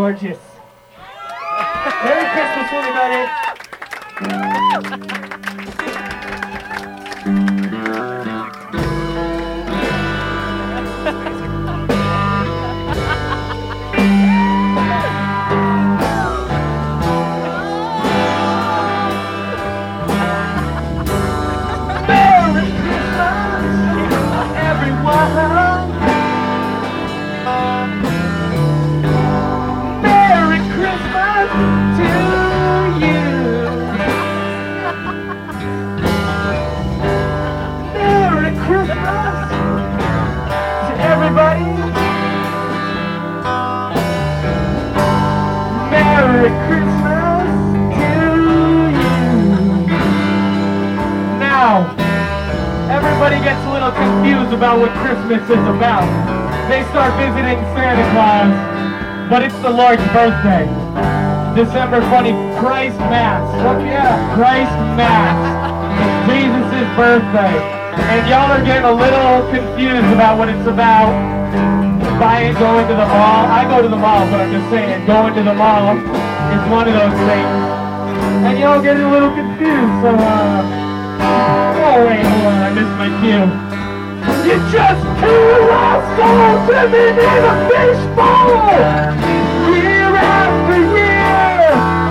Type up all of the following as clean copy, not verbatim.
gorgeous. Merry Christmas, everybody. Merry Christmas to you. Now, everybody gets a little confused about what Christmas is about. They start visiting Santa Claus, but it's the Lord's birthday. December 20, Christ Mass. Oh yeah, Christ Mass. Jesus' birthday. And y'all are getting a little confused about what it's about. Going to the mall. I go to the mall, but I'm just saying, going to the mall is one of those things. And y'all getting a little confused, so, oh wait, hold on, I missed my cue. You're just two lost souls living in a fishbowl, year after year.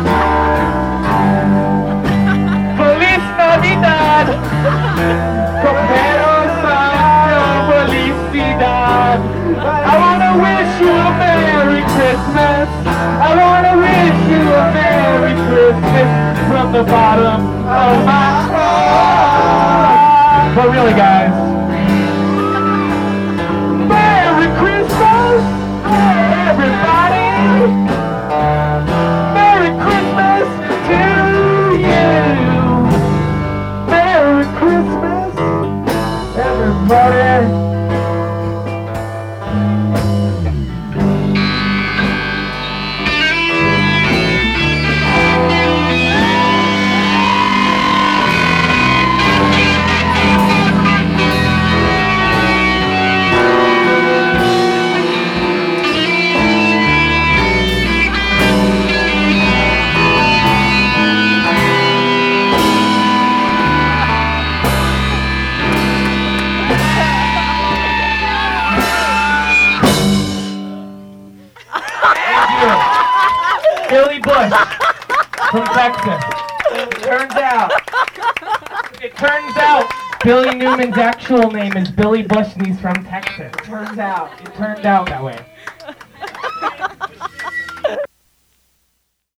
Feliz Navidad. Comparos a felicidad. I wanna wish you a Merry Christmas. I wanna wish you a Merry Christmas from the bottom of my heart. But really, guys, Merry Christmas, everybody. Merry Christmas to you. Merry Christmas, everybody. Billy Bush from Texas. It turns out Billy Newman's actual name is Billy Bush and he's from Texas. It turned out that way.